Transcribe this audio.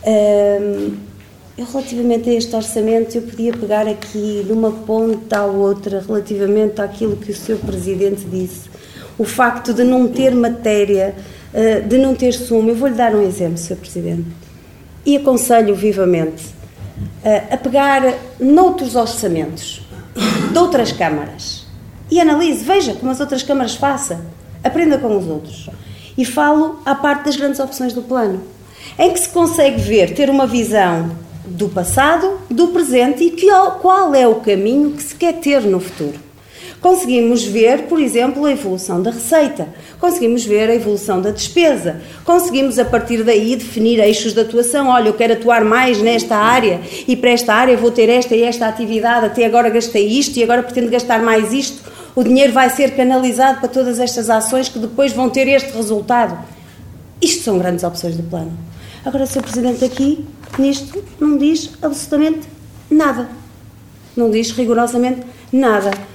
Eu, relativamente a este orçamento, eu podia pegar aqui de uma ponta à outra, relativamente àquilo que o Sr. Presidente disse. O facto de não ter matéria, de não ter sumo. Eu vou-lhe dar um exemplo, Sr. Presidente. E aconselho vivamente a pegar noutros orçamentos de outras câmaras e analise, veja como as outras câmaras façam, aprenda com os outros. E falo à parte das grandes opções do plano, em que se consegue ver, ter uma visão do passado, do presente e qual é o caminho que se quer ter no futuro. Conseguimos ver, por exemplo, a evolução da receita, conseguimos ver a evolução da despesa, conseguimos a partir daí definir eixos de atuação. Olha, eu quero atuar mais nesta área e para esta área vou ter esta e esta atividade, até agora gastei isto e agora pretendo gastar mais isto. O dinheiro vai ser canalizado para todas estas ações que depois vão ter este resultado. Isto são grandes opções do plano. Agora, o Sr. Presidente aqui, nisto, não diz absolutamente nada. Não diz rigorosamente nada.